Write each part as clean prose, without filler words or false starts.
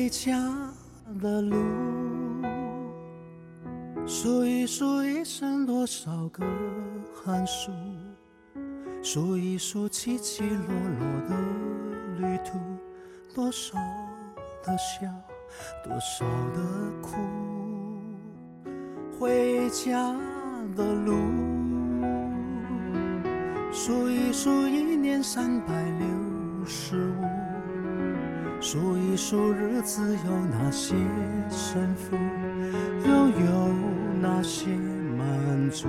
回家的路，数一数一生多少个寒暑，数一数起起落落的旅途，多少的笑，多少的苦。回家的路，数一数一年365，数一数日子有哪些胜负，又有哪些满足。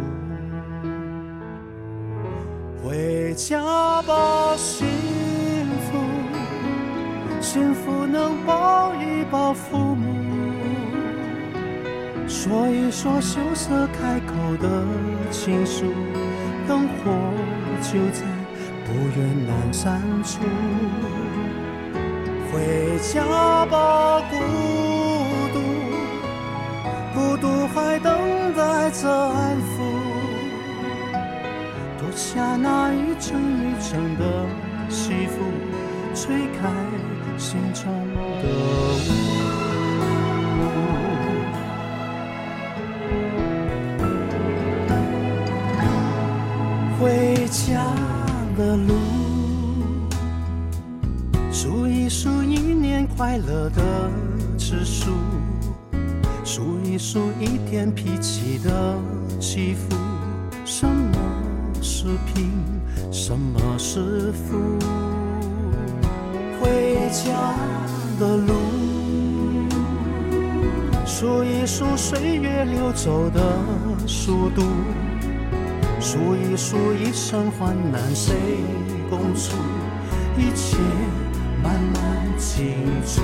回家吧，幸福，幸福能抱一抱父母，说一说羞涩开口的情书，灯火就在不远南山处。回家吧，孤独，孤独还等待着安抚，脱下那一层一层的西服，吹开心中的雾。回家的路，数一数一年快乐的次数，数一数一天脾气的起伏，什么是贫，什么是富。回家的路，数一数岁月流走的速度，数一数一生患难谁共处，一切慢慢清楚。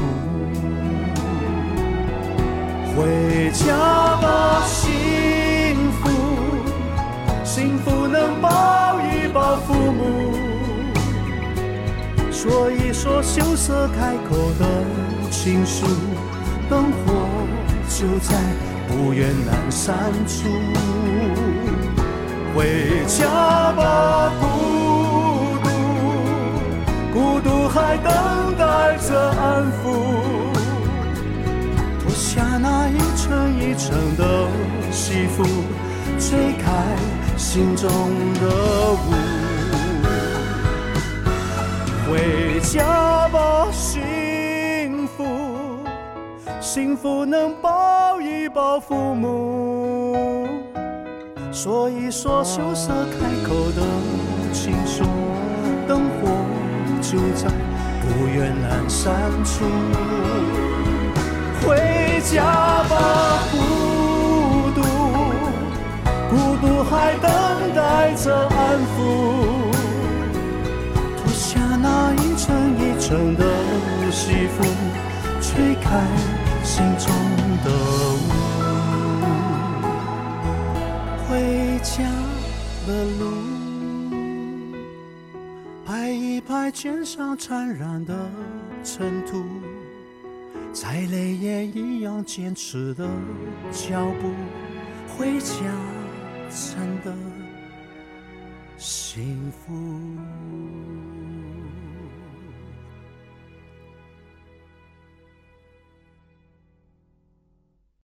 回家吧，幸福，幸福能抱一抱父母，说一说羞涩开口的情书，灯火就在不远南山处。回家吧，孤独，孤独还等待着安抚，脱下那一层一层的西服，吹开心中的雾。回家吧，幸福，幸福能抱一抱父母，说一说羞涩开口的情书，灯火就在不远南山处。回家吧，孤独，孤独还等待着安抚，脱下那一层一层的西服，吹开心中的雾。回家的路，拍一拍肩上缠染的尘土，再累也一样坚持的脚步，回家真的幸福。